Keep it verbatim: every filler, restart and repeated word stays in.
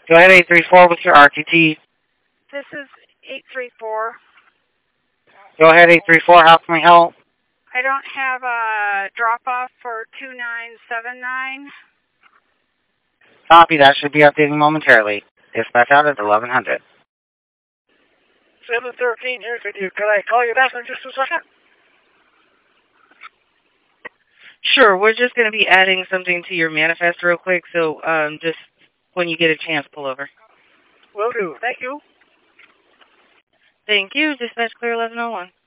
Go ahead, eight three four with your R T T. This is eight three four. Go ahead, eight three four. How can we help? I don't have a drop-off for two nine seven nine. Copy. That should be updating momentarily. Dispatch out at eleven hundred. seven thirteen, here's with you. Can I call you back in just a second? Sure, we're just going to be adding something to your manifest real quick, so um, just when you get a chance, pull over. Will do. Thank you. Thank you. Dispatch clear eleven oh one.